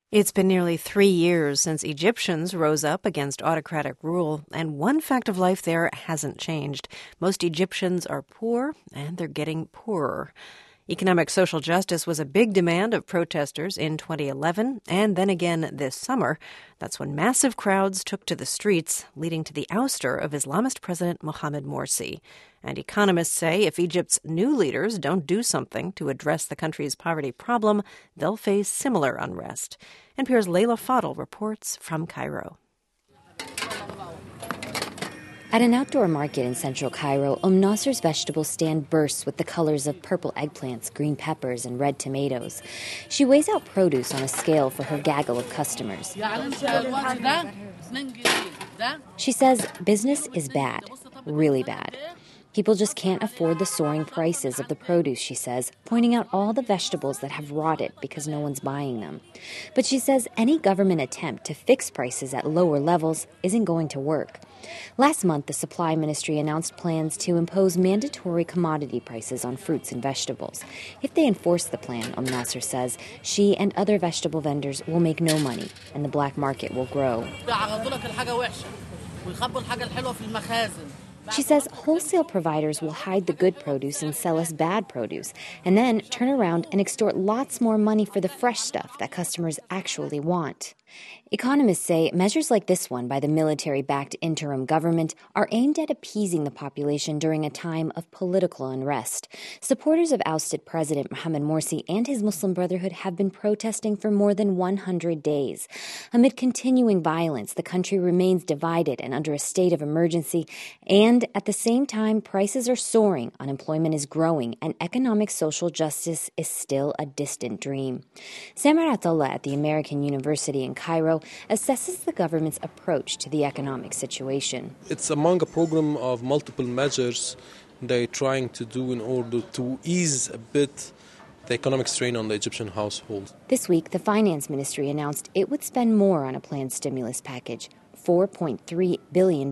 It's been nearly 3 years since Egyptians rose up against autocratic rule, and one fact of life there hasn't changed. Most Egyptians are poor, and they're getting poorer. Economic social justice was a big demand of protesters in 2011, and then again this summer. That's when massive crowds took to the streets, leading to the ouster of Islamist President Mohamed Morsi. And economists say if Egypt's new leaders don't do something to address the country's poverty problem, they'll face similar unrest. NPR's Leila Fadel reports from Cairo. At an outdoor market in central Cairo, Nasser's vegetable stand bursts with the colors of purple eggplants, green peppers, and red tomatoes. She weighs out produce on a scale for her gaggle of customers. She says business is bad, really bad. People just can't afford the soaring prices of the produce, she says, pointing out all the vegetables that have rotted because no one's buying them. But she says any government attempt to fix prices at lower levels isn't going to work. Last month, the Supply Ministry announced plans to impose mandatory commodity prices on fruits and vegetables. If they enforce the plan, Nasser says, she and other vegetable vendors will make no money, and the black market will grow. She says wholesale providers will hide the good produce and sell us bad produce, and then turn around and extort lots more money for the fresh stuff that customers actually want. Economists say measures like this one by the military-backed interim government are aimed at appeasing the population during a time of political unrest. Supporters of ousted President Mohamed Morsi and his Muslim Brotherhood have been protesting for more than 100 days. Amid continuing violence, the country remains divided and under a state of emergency, and at the same time, prices are soaring, unemployment is growing, and economic social justice is still a distant dream. Samer Atallah at the American University in Cairo assesses the government's approach to the economic situation. It's among a program of multiple measures they're trying to do in order to ease a bit the economic strain on the Egyptian household. This week, the finance ministry announced it would spend more on a planned stimulus package, $4.3 billion,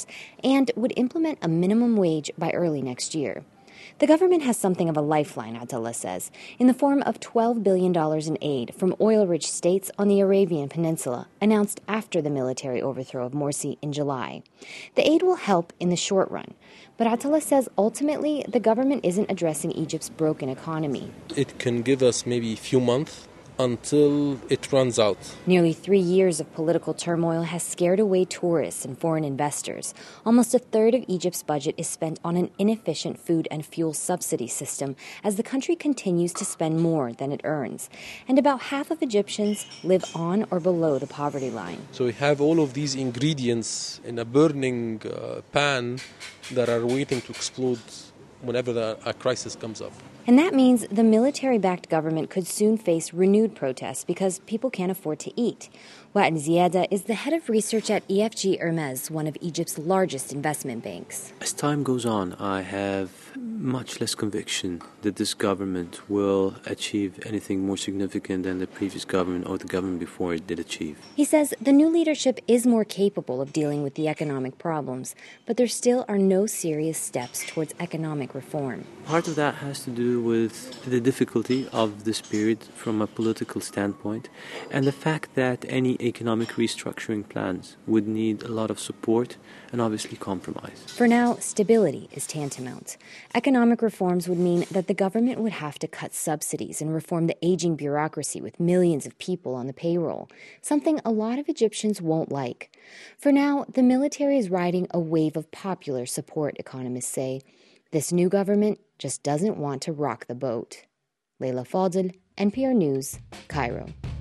and would implement a minimum wage by early next year. The government has something of a lifeline, Atallah says, in the form of $12 billion in aid from oil-rich states on the Arabian Peninsula, announced after the military overthrow of Morsi in July. The aid will help in the short run, but Atallah says ultimately the government isn't addressing Egypt's broken economy. It can give us maybe a few months until it runs out. Nearly 3 years of political turmoil has scared away tourists and foreign investors. Almost a third of Egypt's budget is spent on an inefficient food and fuel subsidy system as the country continues to spend more than it earns. And about half of Egyptians live on or below the poverty line. So we have all of these ingredients in a burning pan that are waiting to explode whenever a crisis comes up. And that means the military-backed government could soon face renewed protests because people can't afford to eat. Wa'ad Ziada is the head of research at EFG Hermes, one of Egypt's largest investment banks. As time goes on, I have much less conviction that this government will achieve anything more significant than the previous government or the government before it did achieve. He says the new leadership is more capable of dealing with the economic problems, but there still are no serious steps towards economic reform. Part of that has to do with the difficulty of this period from a political standpoint and the fact that any economic restructuring plans would need a lot of support and obviously compromise. For now, stability is tantamount. Economic reforms would mean that the government would have to cut subsidies and reform the aging bureaucracy with millions of people on the payroll, something a lot of Egyptians won't like. For now, the military is riding a wave of popular support, economists say. This new government just doesn't want to rock the boat. Leila Fadel, NPR News, Cairo.